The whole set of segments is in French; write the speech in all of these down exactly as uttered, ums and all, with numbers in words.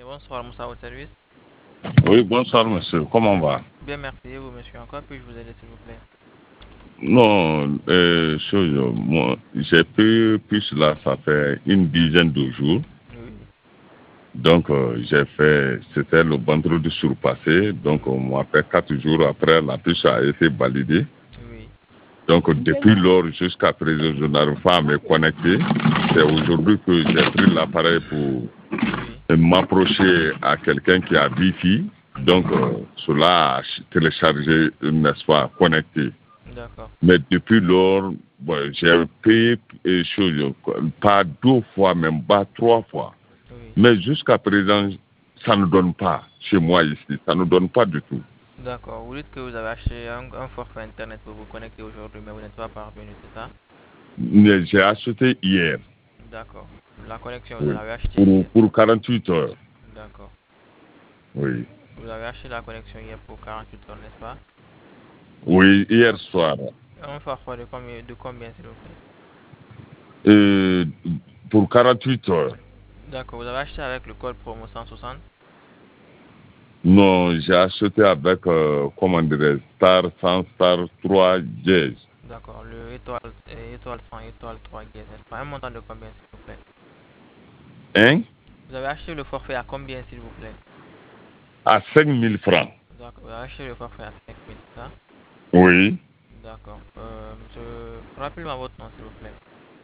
Bonsoir, Moussa au service. Oui, bonsoir monsieur, comment on va? Bien, merci. Et vous, monsieur, en quoi puis-je vous aider, s'il vous plaît? Non, euh, chose, moi, j'ai pris plus là, ça fait une dizaine de jours. Oui, Donc, euh, j'ai fait, c'était le vendredi surpassé. Donc, on m'a fait quatre jours après, la puce a été validée. oui, Donc, depuis lors jusqu'à présent, je n'arrive pas à me connecter. C'est aujourd'hui que j'ai pris l'appareil pour oui. m'approcher à quelqu'un qui a Wi-Fi. Donc, euh, cela a téléchargé, n'est-ce pas, connecté. D'accord. Mais depuis lors, bon, j'ai payé euh, chose, pas deux fois, même pas trois fois. Oui. Mais jusqu'à présent, ça ne donne pas chez moi ici. Ça ne donne pas du tout. D'accord. Vous dites que vous avez acheté un, un forfait Internet pour vous connecter aujourd'hui, mais vous n'êtes pas parvenu, c'est ça? Mais j'ai acheté hier. D'accord. La connexion, vous Oui. l'avez acheté Pour, hier. pour quarante-huit heures. D'accord. Oui. Vous avez acheté la connexion hier pour quarante-huit heures, n'est-ce pas? Oui, hier soir. Un forfait de combien, de combien, s'il vous plaît? Euh, pour quarante-huit heures. D'accord. Vous avez acheté avec le code promo cent soixante? Non, j'ai acheté avec, euh, comment dirais Star cent, Star trois dièse. D'accord. Le étoile, euh, étoile cent, étoile trois dièse, n'est-ce pas? Un montant de combien, s'il vous plaît? Hein? Vous avez acheté le forfait à combien, s'il vous plaît? À cinq mille francs. D'accord. Vous avez acheté le forfait à cinq mille, c'est ça? Oui. D'accord. Euh, monsieur, rappelez-moi votre nom, s'il vous plaît.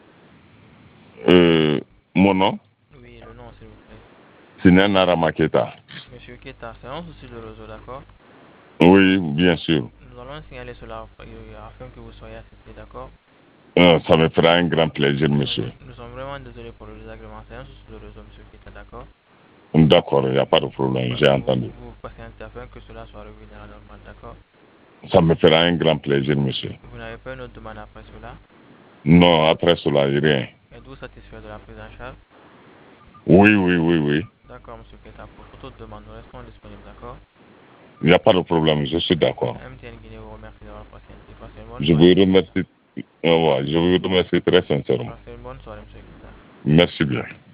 Euh, mon nom? Oui, le nom, s'il vous plaît. Sinan Aramaketa. Monsieur Keta, c'est un souci de réseau, d'accord? Oui, bien sûr. Nous allons signaler cela euh, afin que vous soyez assisté, d'accord? Euh, ça me fera un grand plaisir, Nous sommes, monsieur. nous sommes vraiment désolés pour le désagrément. C'est un souci de réseau, monsieur Keta, d'accord? D'accord, il n'y a pas de problème, Voilà, j'ai vous, entendu. vous patientez afin que cela soit revenu à la normale, d'accord? Ça me fera un grand plaisir, monsieur. Vous n'avez pas une autre demande après cela? Non, après cela, rien. Êtes-vous satisfait de la prise en charge? Oui, oui, oui, oui. D'accord, monsieur Keta. Pour toute autre demande, nous restons disponibles, d'accord? Il n'y a pas de problème, je suis d'accord. M T N Guinée vous remercie d'avoir patienté. Passez une bonne Je vous soirée, monsieur. remercie, euh, ouais, je vous remercie très sincèrement. Passez une bonne soirée, monsieur Keta. Merci bien.